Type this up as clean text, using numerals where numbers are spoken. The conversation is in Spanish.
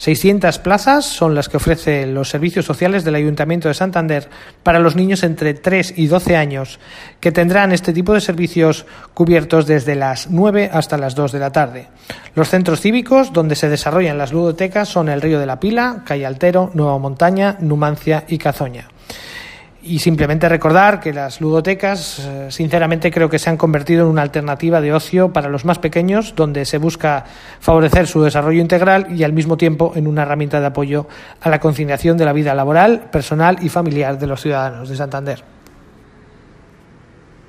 600 plazas son las que ofrecen los servicios sociales del Ayuntamiento de Santander para los niños entre 3 y 12 años, que tendrán este tipo de servicios cubiertos desde las 9 hasta las 2 de la tarde. Los centros cívicos donde se desarrollan las ludotecas son el Río de la Pila, Calle Altero, Nueva Montaña, Numancia y Cazoña. Y simplemente recordar que las ludotecas, sinceramente, creo que se han convertido en una alternativa de ocio para los más pequeños, donde se busca favorecer su desarrollo integral y al mismo tiempo en una herramienta de apoyo a la conciliación de la vida laboral, personal y familiar de los ciudadanos de Santander.